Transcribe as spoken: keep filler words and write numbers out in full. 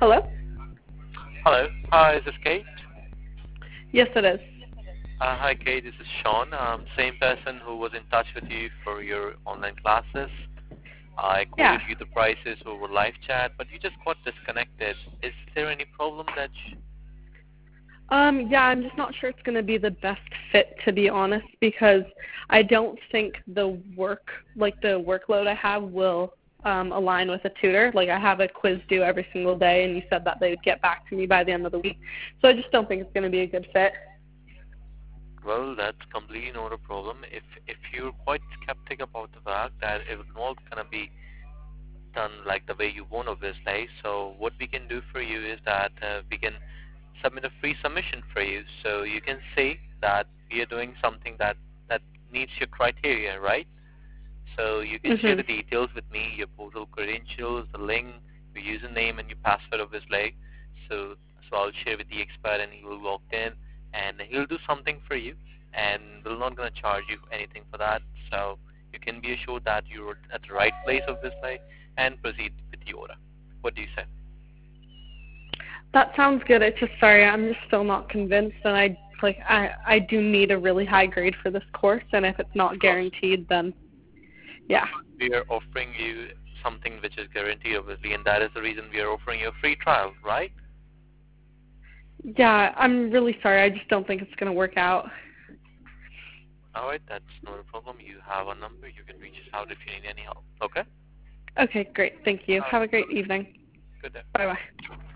Hello? Hello. Hi, is this Kate? Yes, it is. Uh, hi, Kate. This is Sean. Um, same person who was in touch with you for your online classes. I Yeah. quoted you the prices over live chat, but you just got disconnected. Is there any problem that? Sh- Um, yeah, I'm just not sure it's going to be the best fit, to be honest, because I don't think the work, like the workload I have, will um, align with a tutor. Like I have a quiz due every single day, and you said that they would get back to me by the end of the week. So I just don't think it's going to be a good fit. well, that's completely not a problem. If if you're quite skeptic about the fact that it's not gonna be done like the way you want, obviously, so what we can do for you is that uh, we can submit a free submission for you, so you can see that we are doing something that that meets your criteria, right? So you can share the Mhm. details with me, your portal credentials, the link, your username, and your password, obviously. So, so I'll share with the expert, and he will log in, and he'll do something for you, and we're not going to charge you anything for that. So you can be assured that you're at the right place, obviously, and proceed with the order. What do you say? That sounds good. It's just sorry, I'm just still not convinced, and I like I I do need a really high grade for this course, and if it's Of not course. guaranteed, then Of yeah. course, we are offering you something which is guaranteed, obviously, and that is the reason we are offering you a free trial, right? Yeah, I'm really sorry. I just don't think it's going to work out. All right, that's not a problem. You have a number. You can reach us out if you need any help. Okay? Okay, great. Thank you. All right. Have a great evening. Good day. Bye-bye.